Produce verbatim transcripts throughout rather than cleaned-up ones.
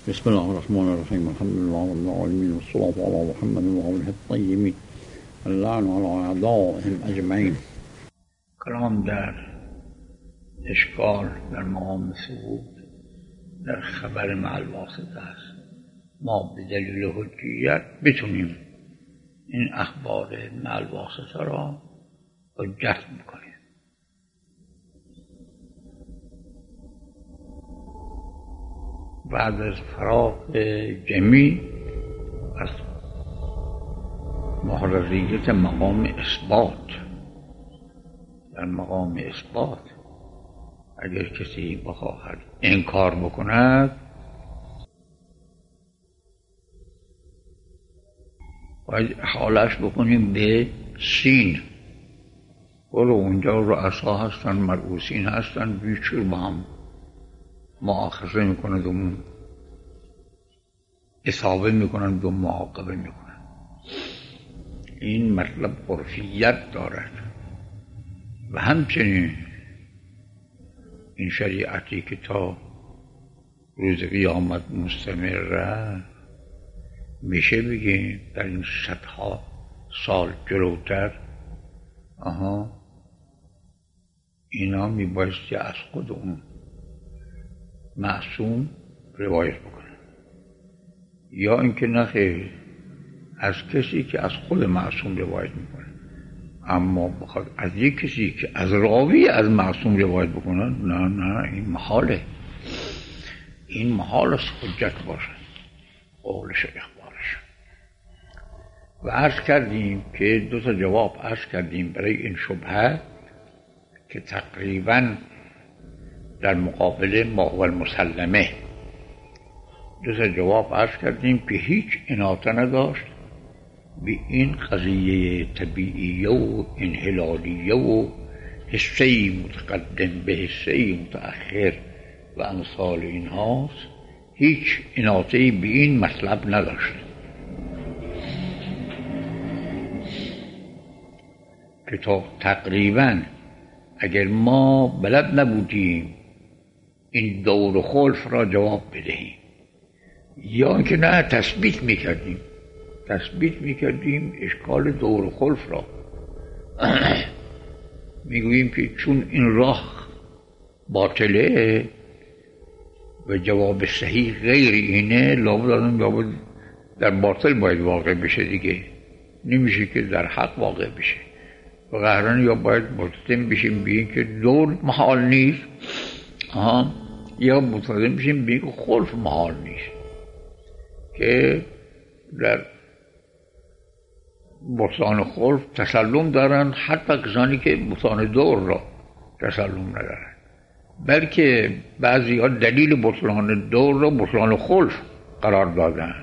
بسم الله الرحمن الرحيم. الحمد لله رب العالمين والصلاة على محمد وآله الطيبين اللعن على أعدائهم أجمعين. کلام در اشکال در مقام ثبوت در خبر مع الواسطه است. ما به دلیل حجیت بتونیم این اخبار مع الواسطه را حجت میکنیم. بعد از فراغ جمعی از محرریت مقام اثبات، در مقام اثبات اگر کسی بخواهد انکار بکند باید حالش بکنیم به سین. برو اونجا رؤسا هستن، مرؤوسین هستن، بیشتر با هم مؤاخذه میکنند و اصابه میکنند و معاقبه میکنند. این مطلب عرفیت دارد و همچنین این شریعتی که تا روز قیامت مستمره میشه بگیم در این صدها سال جلوتر آها اینا میبایستی از خود اون معصوم روایت بکنه، یا اینکه نخیر از کسی که از خود معصوم روایت میکنه. اما بخواد از یک کسی که از راوی از معصوم روایت بکنه، نه نه این محاله، این محال است حجت باشه قولش اخبارش. و عرض کردیم که دو تا جواب عرض کردیم برای این شبهه که تقریباً در مقابل ما هو المسلمه دو تا جواب عرض کردیم که هیچ اناطه نداشت به این قضیه طبیعیه و انحلالیه و حسه متقدم به حسه متأخر و امثال این هاست، هیچ اناطه‌ای به این مطلب نداشت که تا تقریبا اگر ما بلد نبودیم این دور و خلف را جواب بدهیم، یا اینکه نه تثبیت میکردیم تثبیت میکردیم اشکال دور و خلف را میگوییم که چون این راه باطله و جواب صحیح غیر اینه، لابد آدم لابد در باطل باید واقع بشه دیگه، نمیشه که در حق واقع بشه. و قهران یا باید متصدم بشیم بگیم که دور محال نیست آها، یا متصدم بشیم بگیم که خلف محال نیست، که در بطلان خلف تسلم دارن حتی کسانی که بطلان دور را تسلم ندارن، بلکه بعضی ها دلیل بطلان دور را بطلان خلف قرار دادن.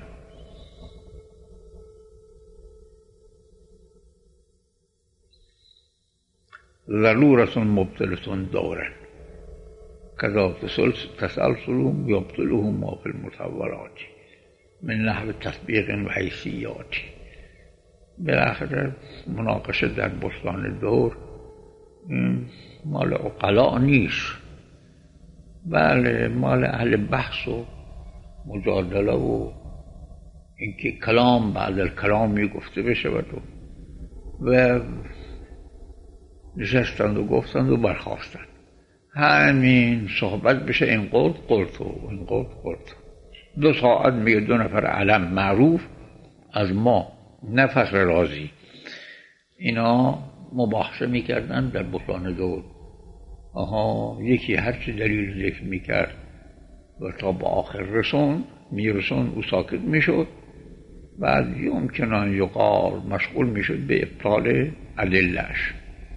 ضرورت مبطلة دورا کذا تسلسل یبطله ما فی المتولات من نحو تطبیق و حیثیات. بالاخره مناقشه در بطلان دور مال عقلاء نیست، بله مال اهل بحث و مجادله و اینکه کلام بعد الکلام می گفته بشه و و نشستند و گفتند و برخواستند همین صحبت بشه این قلت قلت و این قلت قلت. دو ساعت میگه دو نفر علم معروف از ما نه فخر رازی اینا مباحثه میکردن در بطلان دور. آها یکی هرچی دلیل ذکر میکرد و تا به آخر رسون میرسون او ساکت میشد، بعد یمکنان یقال مشغول میشد به ابطال ادله‌اش.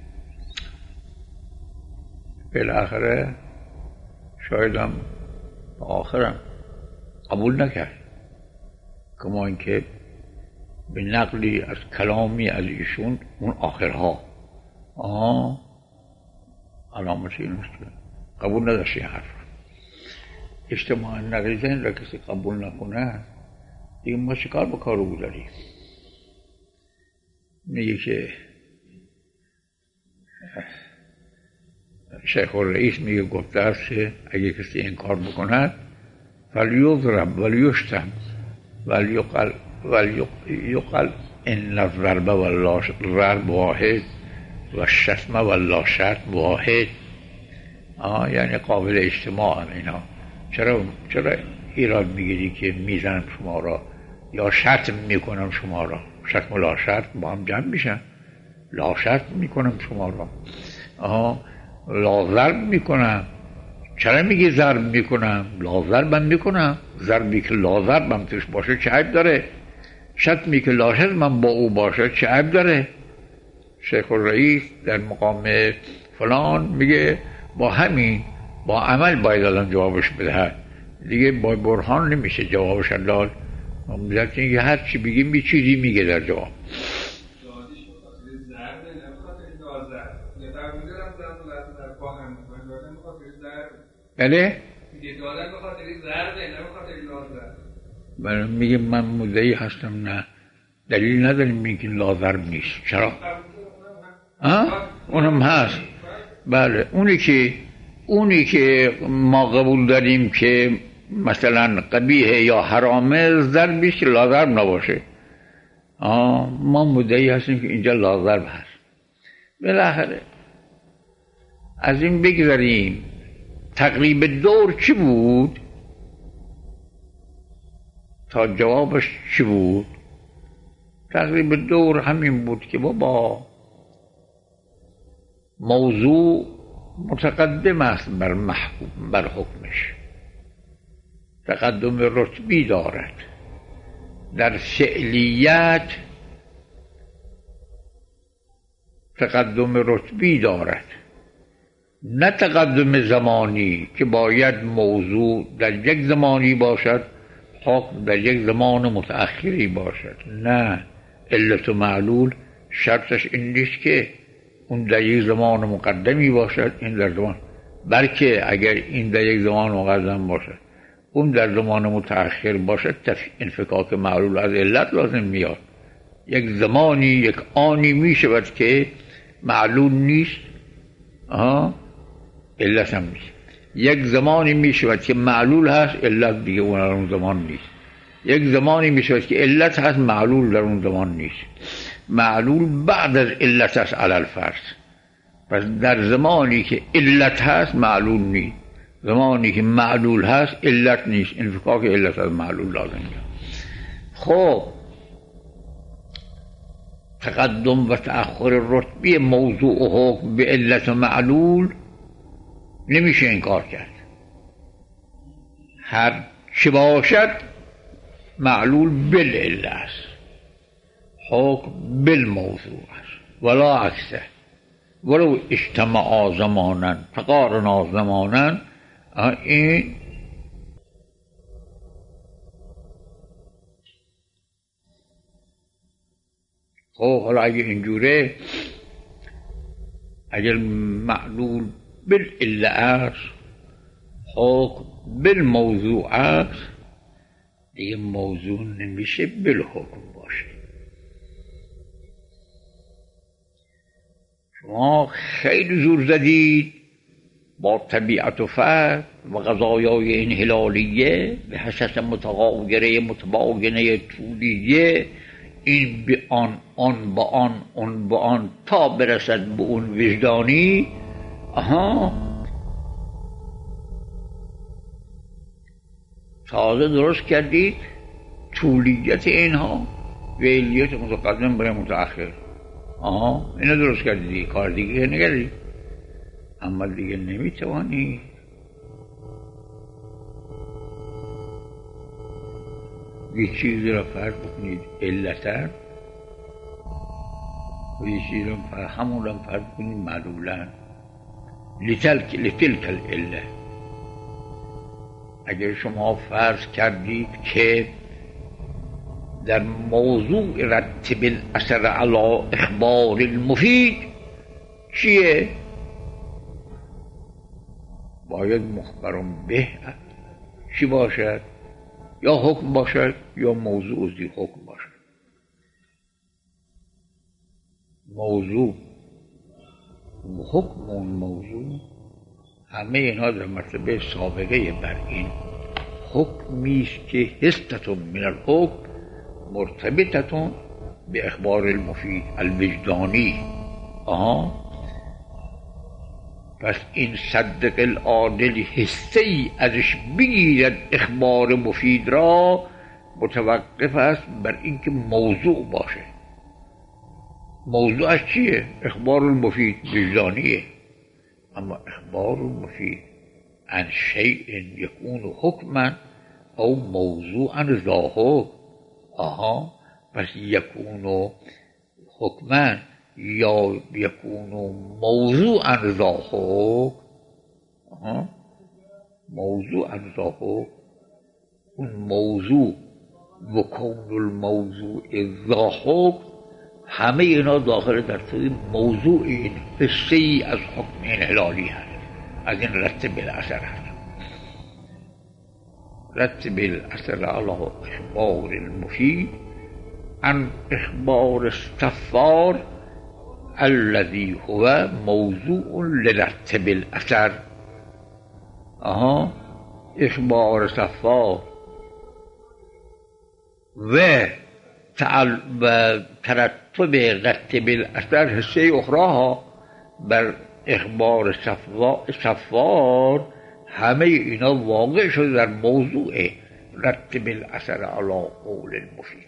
بالاخره شایدم آخرم قبول نکرد، کما اینکه به نقلی از کلامی از ایشون اون آخرها آها علامت این است قبول نداشت این حرف. اجتماع نقیزین را کسی قبول نکنه دیگه ما چیکار با کار او داریم؟ میگه که شیخ الرئیس میگه گفته است که اگه کسی این کار بکند فلیضرب ولیشتم ولیقل ولیقل ان الضرب والضرب واحد و الشتم والشتم واحد. آه یعنی قابل اجتماع هم اینا. چرا چرا ایراد میگیری که میزنم شما را یا شتم میکنم شما را؟ شتم و لا شتم با هم جمع میشن. لا شتم میکنم شما را. آها لا ضرب میکنم. چرا میگی ضرب میکنم؟ لا ضربم میکنم. ضربی که لا ضربم توش باشه چه عیب داره؟ شتمی که لا شتمم با او باشه چه عیب داره؟ شیخ الرئیس در مقام فلان میگه با همین با عمل باید الان جوابش بدهد، دیگه با برهان نمیشه جوابش داد. ملت اینکه هر چی بگیم بی چیزی میگه در جواب. بله؟ من میگه من مدعی هستم نه دلیل نداریم میگه لازرب نیست. چرا؟ ها؟ اونم هست. بله اونی که اونی که ما قبول داریم که مثلا قبیحه یا حرامه ضربیش که لازرب نباشه. آه ما مدعی هستیم که اینجا لازرب هست. بالاخره از این بگذاریم. تقریب دور چی بود؟ تا جوابش چی بود؟ تقریب دور همین بود که بابا موضوع متقدم است بر محکوم بر حکمش، تقدم رتبی دارد، در فعلیت تقدم رتبی دارد، نه تقدم زمانی که باید موضوع در یک زمانی باشد حکم در یک زمان متأخری باشد. نه، علت و معلول شرطش این نیست که اون در یک زمان مقدمی باشد این در زمان، بلکه اگر این در یک زمان مقدم باشد اون در زمان متأخر باشد انفکاک معلول از علت لازم میاد. یک زمانی یک آنی می شود که معلول نیست آها علت هم نیست. یک زمانی می شود که معلول هست علت دیگه اون در اون زمان نیست. یک زمانی می شود که علت هست معلول در اون زمان نیست. معلول بعد از علت هست علی الفرض. پس در زمانی که علت هست معلول نیست، زمانی که معلول هست علت نیست، انفکاک علت از معلول لازم میاد. خب تقدم و تأخر رتبی موضوع و حکم به علت و معلول نمیشه انکار کرد. هر چه باشد معلول بالعله است، حکم بالموضوع است، ولا عکسه. ولو اجتماع زمانا تقارنا زمانا. این خب حالا اگه اینجوره، اگر معلول بالعله است حکم بالموضوع است، دیگه موضوع نمیشه بالحکم باشه. شما خیلی زور زدید با طبیعت و فرد و قضایای انحلالیه به حسس متغایره متباینه طولیه، این به آن آن با آن اون با آن تا برسد به اون وجدانی. آها تازه درست کردید طولیت اینها ویلیت متقدم برای متأخر. آها اینو درست کردید، کار دیگه نگردید، اما دیگه نمیتوانی. یه چیزی را فرق بکنید علتن و یه چیزی را فرق همون را فرق بکنید معلولن. لتلک لتلک العله. اگر شما فرض کردید که در موضوع رتب الاثر علی اخبار المفید چیه؟ باید مخبرم به چی باشد؟ یا حکم باشد یا موضوع زی حکم باشد. موضوع و حکم اون موضوع همه اینها در مرتبه سابقه بر این حکمی است که حستتون من الحکم مرتبطتون به اخبار المفید الوجدانی. آها، پس این صدق العادل حصه ای ازش بگیرد اخبار مفید را، متوقف است بر اینکه موضوع باشه. موضوعش چیه؟ اخبار المفید وجدانیه. اما اخبار المفید عن شیء یکون حکما او موضوعا ذا حکم. آها، پس یکون حکما یا یکون موضوعا ذا حکم. آها، موضوعا ذا حکم، اون موضوع و کون الموضوع ذا حکم، همه اینا داخل در موضوع این حصه ای از حکم انحلالی هست، از این رتب الاثر هست. رتب الاثر علی اخبار المفید عن اخبار الصفار الذي هو موضوع لرتب الاثر. آها، اخبار صفار و ترتب رتب الاثر حصه اخراها بر اخبار صفار، همه اینا واقع شده در موضوع رتب الاثر علی قول المفید.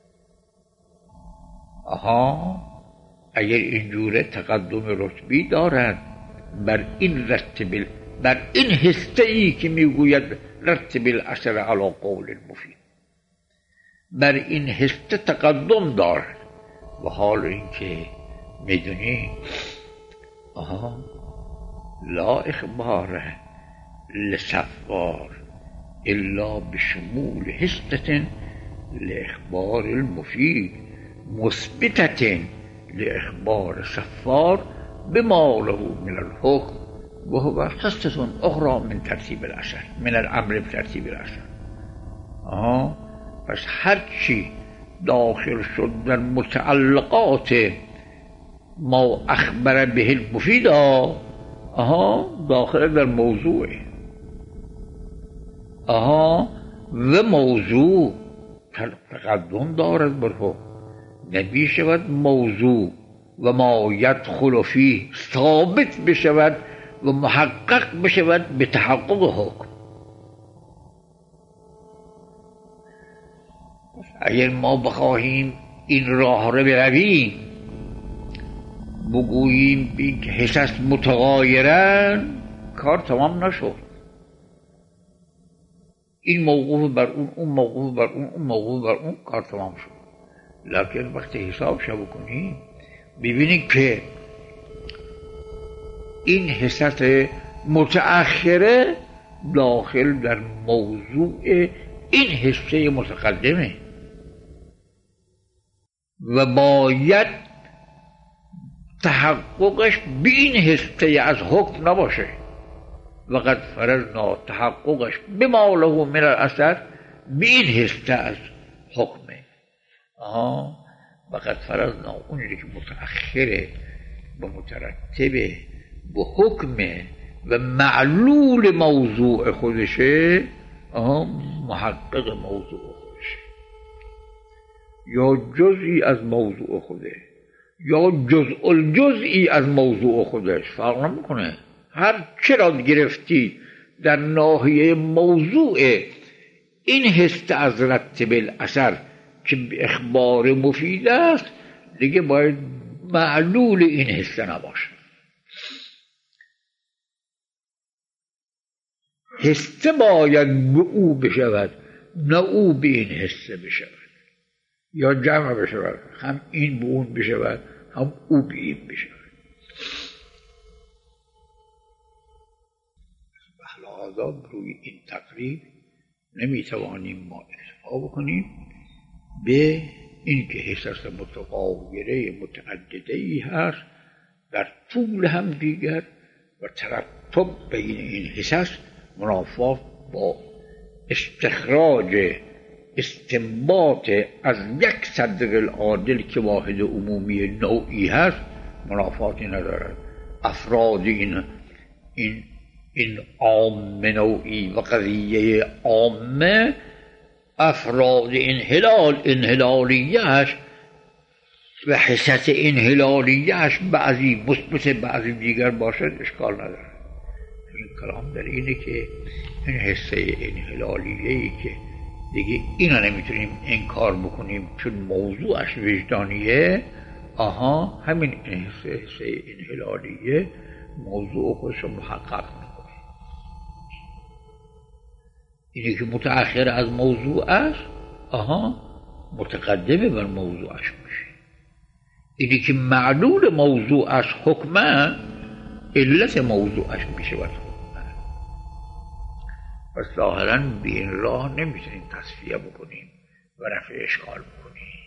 آها، اگر اینجوره تقدم رتبی دارد بر این رتب، بر این حصه ای که میگوید رتب الاثر علی قول المفید، بر این حصه تقدم دارد. و حال اینکه میدونی آها لا اخبار لصفار الا بشمول حصة لاخبار المفید مثبتة لاخبار صفار بما له من الحكم وهو حصة اخرى من ترتیب الاثر، من الامر بترتیب الاثر. آها، پس هرچی داخل شد در متعلقات ما اخبر به المفید، آها داخل در موضوع. آها، و موضوع تقدم دارد بر حکم، نمی شود موضوع و ما یدخل فیه ثابت بشود و محقق بشود به تحقق حکم. اگر ما بخواهیم این راه رو برویم، بگوییم این حصص متغایرن، کار تمام نشد. این موقوف بر اون، اون موقوف بر اون، اون موقوف بر اون، کار تمام شد. لکن وقتی حساب شو کنیم ببینید که این حصص متأخره داخل در موضوع این حصه متقدمه و باید تحققش به این حصه از حکم نباشه. وقد فرضنا تحققش بما له من الاثر به این حصه از حکمه. آها، وقد فرضنا اونی که متأخره و مترتبه به حکمه و معلول موضوع خودشه، آها محقق موضوع خودشه، یا جزئی از موضوع خوده یا جزء الجزئی از موضوع خودش، فرق نمیکنه. هر چرا گرفتی در ناحیه موضوع این حصه از رتب الاثر که اخبار مفید است، دیگه باید معلول این حصه نباشه. حصه باید به او بشود، نه او به این حصه بشود، یا جمع بشود، هم این به اون بشود هم او به این بشود. لحاظا روی این تقریب نمیتوانیم ما اکتفا بکنیم به این که حصص متغایره متعدده ای هست در طول هم دیگر و ترتب بین این حصص منافات با استخراج استنباط از یک صدق العادل که واحد عمومی نوعی هست منافاتی ندارد. افراد این این این عام نوعی و قضیه عامه افراد انحلال انحلالیهش و حست انحلالیهش بعضی مثبت بعضی دیگر باشد اشکال نداره. این کلام در اینه که این حسه انحلالیه‌ای که دیگه اینا نمیتونیم انکار بکنیم چون موضوعش وجدانیه، آها همین حسه حسه انحلالیه موضوع خودش رو محقق میکنه. اینی که متأخر از موضوع است، آها متقدمه بر موضوعش میشه. اینی که معلول موضوعش حکمه، علت موضوعش میشه و حکمه. پس ظاهراً به این راه نمیتونیم تصفیه بکنیم و رفع اشکال بکنیم.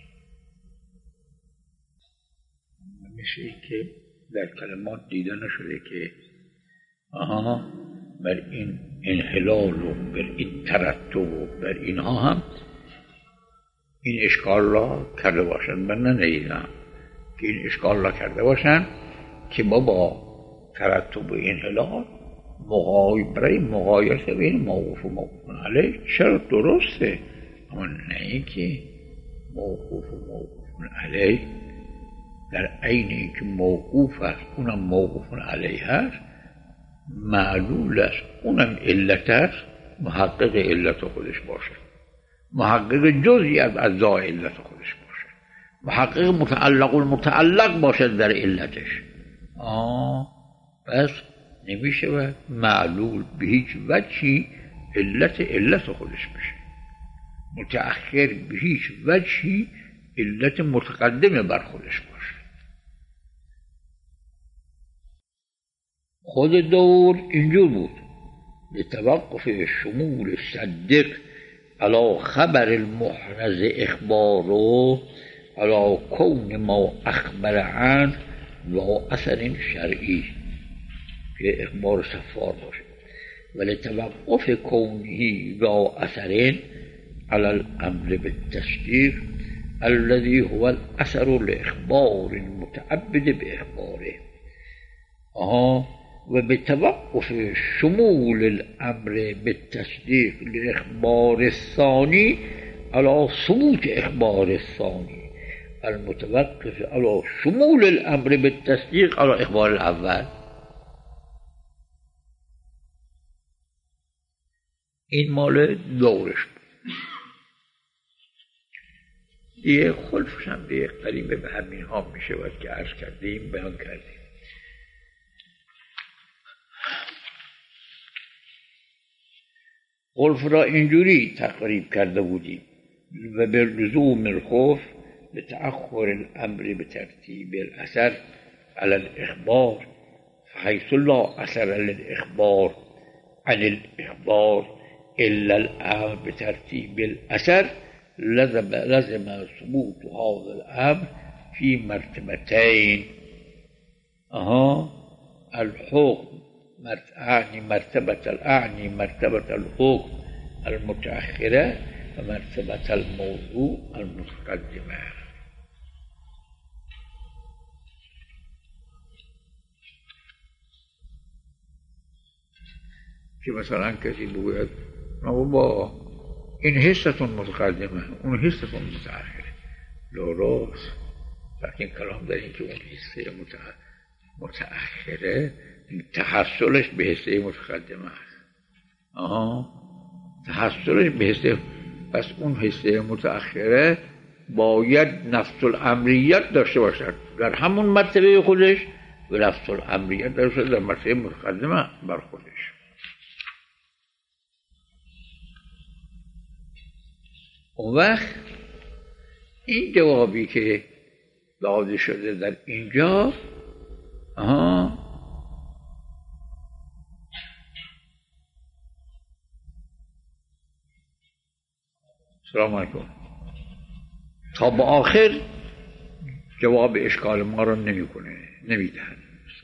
میشه که در کلمات دیده نشده که آها بر این انحلال و بر این ترتب و بر اینها هم این اشکال را کرده باشند. من ندیدم که این اشکال را کرده باشند که ما با ترتب و انحلال مقای برای مقایسه بین موقوف و موقوف علیه چرا درسته، اما نه که موقوف و موقوف علیه در عین اینکه موقوف است اونم موقوف علیه است، معلول است اونم علت است، محقق علت خودش باشه، محقق جزئی از اجزای علت خودش باشه، محقق متعلق المتعلق باشد در علتش. آه پس نمیشه و معلول به هیچ وجهی علت علت خودش بشه، متأخر به هیچ وجهی علت متقدم بر خودش باشه. خود دور اینجور بود، لتوقف شمول صدق علی خبر المحرز اخبارو علی کون ما اخبر عنه و اثر شرعی که اخبار سفار باشه، ولی توقف کونه و اثر علی الامر بالتصدیق الذي هو الاثر لاخبار المتعبد باخباره. آها و بتوقف شمول الامر بالتصدیق لاخبار الثاني على ثبوت اخبار الثاني المتوقف على شمول الامر بالتصدیق على اخبار الاول. این مال دورش دیگه خلفش هم دیگه قریب به همین ها می شود که عرض کردیم بیان کردیم. خلف را اینجوری تقریب کرده بودیم و به لزوم الخوف لتأخر الامر بترتیب الاثر على الاخبار فحيث لا اثر للاخبار عن الاخبار الا الامر بترتیب الاثر لزم لزم ثبوت هذا الامر في مرتبتين. اها الحكم أعني مرتبة الأعني مرتبة الحكم المتأخرة ومرتبة الموضوع المتقدمة. که مثلا کسی بگوید با این حصة متقدمه اون حصة متأخره، لا راست، لیکن کلام در این که اون حصة متأخره تحصلش به حصه متقدمه است. آها تحصلش به حصه، پس اون حصه متأخره باید نفس الامریت داشته باشد در همون مرتبه خودش و نفس الامریت داشته در مرتبه متقدمه بر خودش. اون وقت این جوابی که داده شده در اینجا، آها سلام علیکم، تا به آخر جواب اشکال ما را نمی کنه، نمی دهد.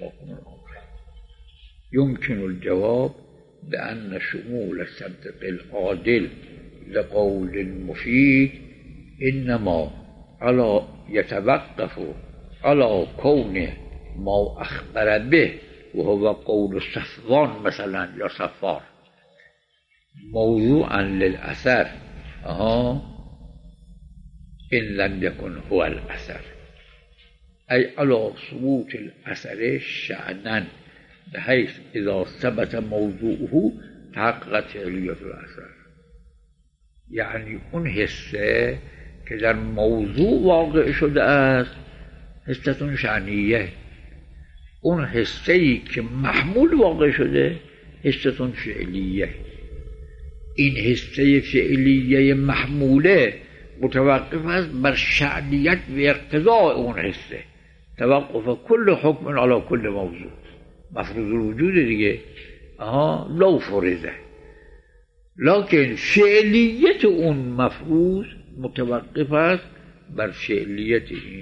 يمكن الجواب بأن شمول الصدق العادل لقول المفيد إنما على يتوقف على كون ما أخبر به و هو قول صفوان مثلا یا صفار موضوعا للأثر آها إن لم يكن هو الأثر أي على ثبوت الأثر شأنا بحيث إذا ثبت موضوعه تحققت فعلیت الاثر. یعنی اون حسه که در موضوع واقع شده است حستون شأنیه، اون حسه‌ای که محمول واقع شده حستون فعلیه. این حسه فعلیه محموله متوقف است بر شأنیت و اقتضاء اون حسه. توقف کل حکم علی کل موضوع مفروض الوجود دیگه آها لو فرضه، لکن فعلیت اون مفروض متوقف است بر فعلیت این.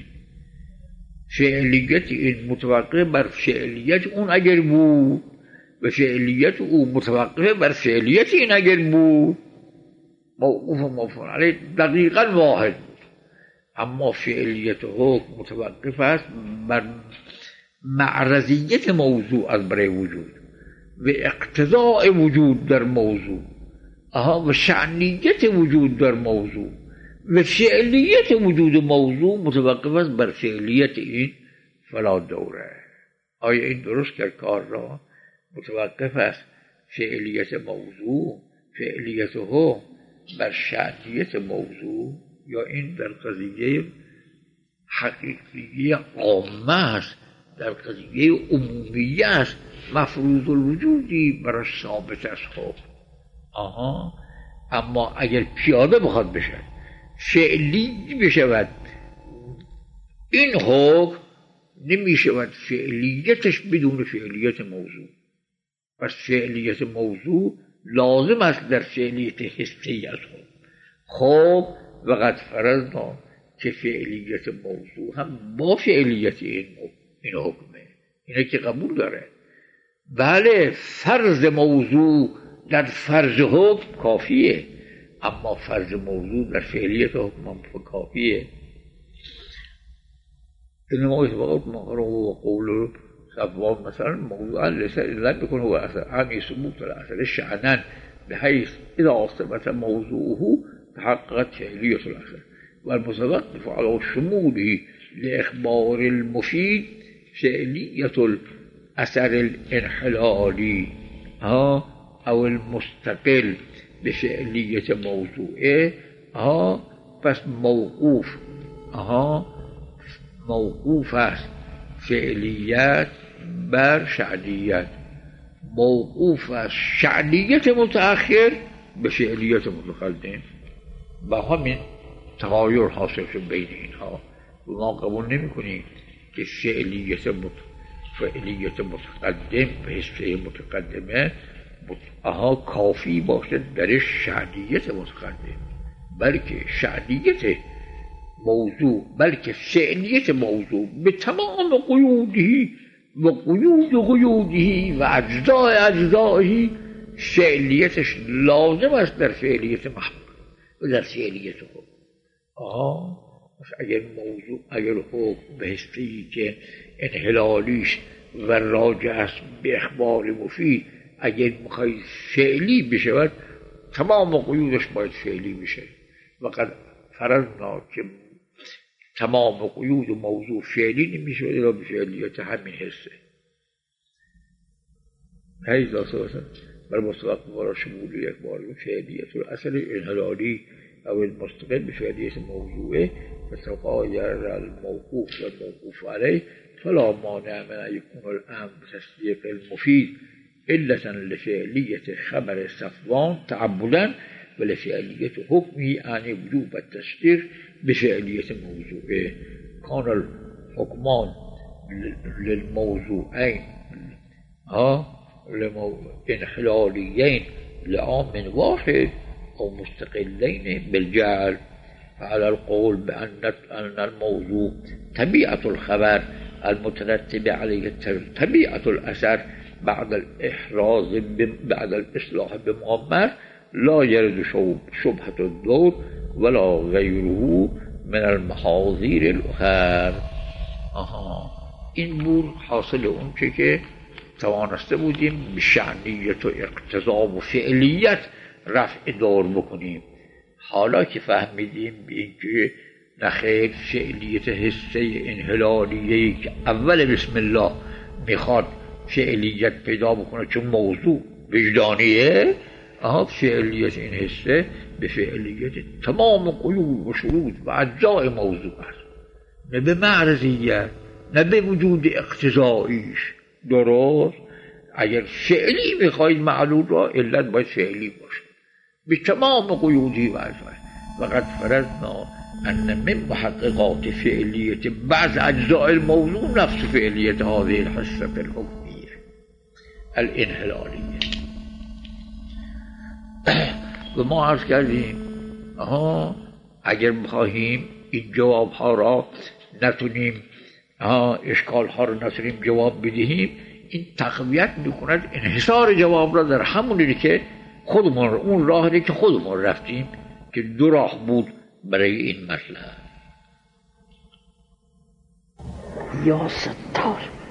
فعلیت این متوقف بر فعلیت اون اگر بود و فعلیت او متوقف بر فعلیت این اگر بود موقوف و موقوف علیه دقیقا واحد بود. اما فعلیت حکم متوقف است بر معرضیت موضوع از برای وجود و اقتضاء وجود در موضوع آها و شأنیت وجود در موضوع و فعلیت وجود موضوع متوقف است بر فعلیت این. فلا دوره. آیا این درست کرد کار را؟ متوقف است فعلیت موضوع فعلیت حکم بر شأنیت موضوع، یا این در قضیه حقیقی عامه است، در قضیه عمومیه است، مفروض الوجودی برای ثابت است حکم. آها اما اگر پیاده بخواد بشه فعلی بشود این حکم نمی شود فعلیتش بدون فعلیت موضوع. پس فعلیت موضوع لازم است در فعلیت حسی از حکم. خب وقت فرضنا که فعلیت موضوع هم با فعلیت این این حکمه، اینه که قبول داره. بله فرض موضوع در فرض حکم کافیه، اما فرض موضوع در فعلیت حکم هم کافیه. انما اتفاقات مقرر و قول صفوان مثلا موضوعا لم يكن هو اثر عن ثبوت الاثر شأنا بحيث اذا ثبت موضوعه تحققت فعلية الاثر والمتوقف على شموله لاخبار المفيد فعلية الاثر الانحلالي ها او المستقل بفعلية موضوعه ها. پس موقوف ها موقوف است فعلیت بر شأنیت، موقوف است شأنیت متأخر به فعلیت متقدم. با همین تغایر حاصل شد بین اینها. ما قبول نمی کنیم که فعلیت مت... فعلیت متقدم به حصه متقدمه آها کافی باشد در شأنیت متقدم، بلکه شأنیت موضوع بلکه فعلیت موضوع به تمام قیودی و قیود قیودی و اجزاء اجزایی فعلیتش لازم است در فعلیت محمول و در فعلیت حکم. آها اگر موضوع اگر حکم به حصه‌ای که انحلالیش و راجع است به اخبار مفید اگر میخواید فعلی بشود تمام قیودش باید فعلی بشه. وقد فرضنا که تمام قیود و موضوع فعلی نمیشه الا به فعلیت همین حسه. هی داسته بر مستوقف برای شمول یک بار فعلیت الاثر انحلالی او المستقل بفعلیت موضوعه فتقایر الموقوف و الموقوف علیه فلا مانع من ان یکون الامر بتصدیق المفید علة لفعلیت خبر صفوان تعبدا و لفعلیت حکمی یعنی وجوب التصدیق بفعلیت موضوعه. کان الحکمان للموضوعین ها انحلالیین لعام واحد او مستقلین بالجعل فعلى القول بأن أن الموضوع طبيعة الخبر المترتب عليه طبيعة الأثر بعد الإحراز بعد الإصلاح بمؤمر لا يرد شبهة الدور ولا غيره من المحاذير الأخر. آها این بود حاصل اون چه که توانسته بودیم به شأنیت و اقتضا و فعلیت رفع دور بکنیم. حالا که فهمیدیم به اینکه نخیر فعلیت حسه انحلالیه‌ای که اول بسم الله میخواد فعلیت پیدا بکنه چون موضوع وجدانیه، آها فعلیت این حسه به فعلیت تمام قیود و شروط و اجزای موضوع است، نه به معرضیت نه به وجود اقتضاییش. درست؟ اگر فعلی میخواید معلول را، علت باید فعلی باشه به تمام قیودی و اجزای. وقد فرضنا ان من محققات فعلیت بعض اجزاء الموضوع نفس فعلیت هذه الحصه الحکمیه الانحلالیه. و ما عرض کردیم آها اگر بخواهیم این جواب ها را نتونیم، آها اشکال ها را نتونیم جواب بدهیم، این تقویت میکند انحصار جواب را در همونی که خودمون، اون راهی که خودمون رفتیم که دو راه بود برای این مطلب. یا ستار